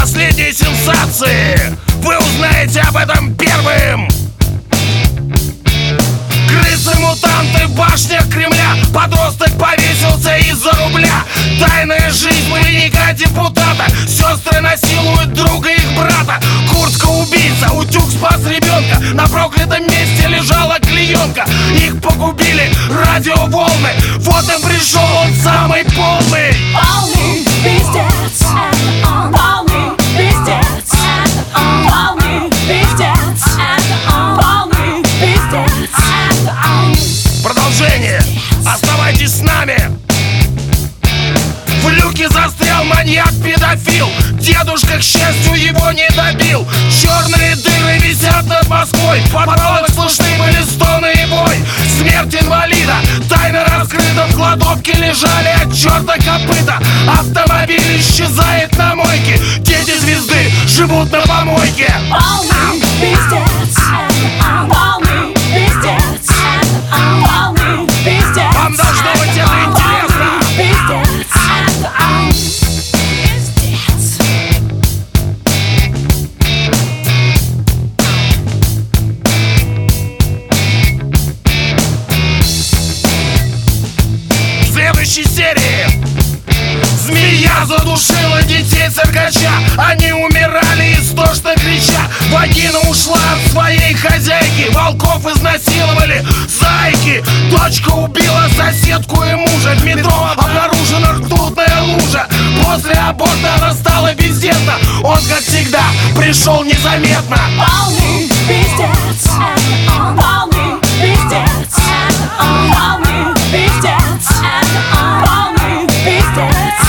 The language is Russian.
последние сенсации вы узнаете об этом первым. Крысы-мутанты в башнях Кремля. Подросток повесился из-за рубля. Тайная жизнь маньяка депутата. Сестры насилуют друга их брата. Куртка-убийца, утюг спас ребенка. На проклятом месте лежала клеенка. Их погубили радиоволны. Вот и пришел он самый полный. Полный пиздец, это он. Полный пиздец, это он. Полный пиздец, это он. Полный пиздец, это он. Продолжение. Оставайтесь с нами. В люке застрял маньяк-педофил. Дедушка, к счастью, его не добил. Черные дыры висят над Москвой. В подвалах слышны были стоны и вой. Смерть инвалида тайно раскрыта. В кладовке лежали от черта копыта. Автомобиль исчезает на мойке. Дети звезды живут на помойке. Полный пиздец, это он. Полный пиздец, это он. Полный пиздец. Вам должно быть это интересно. Пиздец, это он. Пиздец. В следующей серии змея задушила детей циркача. Они умирали истошно крича. Вагина ушла от своей хозяйки. Волков изнасиловали зайки. Дочка убила соседку и мужа. В метро обнаружена ртутная лужа. После аборта она стала бездетна. Он, как всегда, пришел незаметно. Полный пиздец, это он. Полный пиздец, это он. Полный пиздец, это он. Полный пиздец.